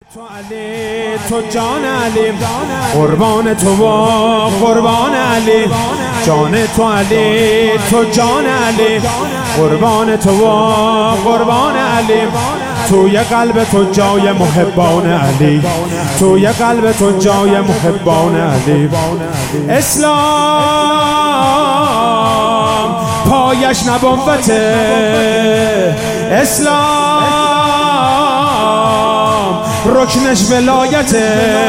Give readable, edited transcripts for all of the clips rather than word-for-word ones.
تو علی تو جان علی قربان تو و قربان علی جان تو علی تو جان علی قربان تو و قربان علی توی قلب تو جای محبان علی توی قلب تو جای محبان علی اسلام پایش نبوته اسلام رکنش ولایت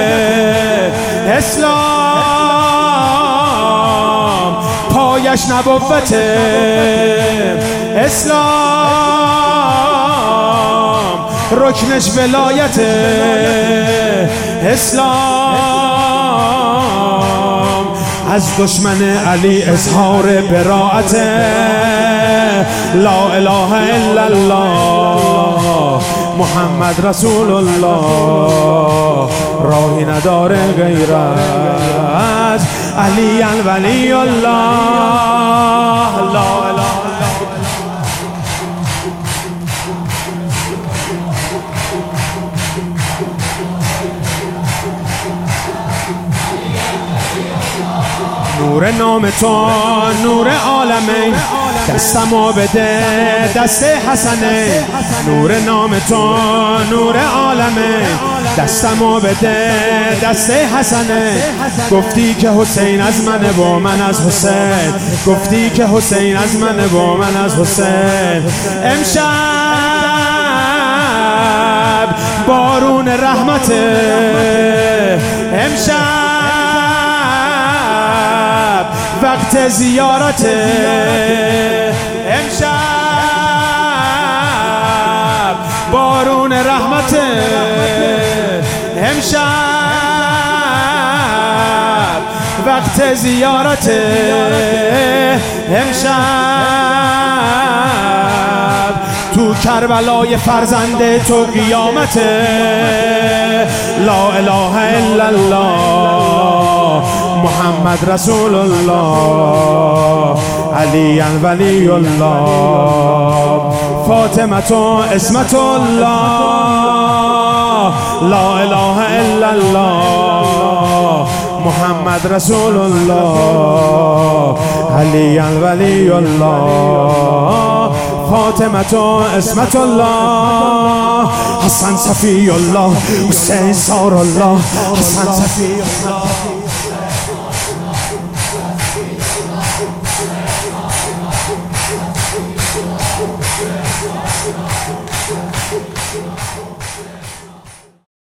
اسلام پایش نبوت اسلام رکنش ولایت اسلام از دشمن علی اظهار براءت لا اله الا الله محمد رسول الله راهی نداره غیر از علی ولی الله لا اله نور نام تو نور عالمین دستمو بده دست حسنه نور نام تو نور عالمین دستمو بده دست حسنه گفتی که حسین از منه و من از حسین گفتی که حسین از منه و من از حسین امشب بارون رحمته امشب وقت زیارت امشب بارون رحمت امشب وقت زیارت امشب تو کربلای فرزند تو قیامت لا اله الا الله محمد رسول الله علی ولی الله فاطمه اسمت الله لا اله الا الله محمد رسول الله علی ولی الله فاطمه اسمت الله حسن صفی الله حسین سار الله حسن صفی الله